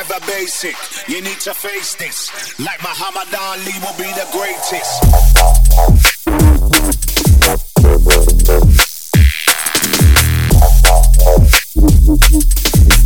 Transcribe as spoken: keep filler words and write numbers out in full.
never basic. You need to face this. Like Muhammad Ali will be the greatest.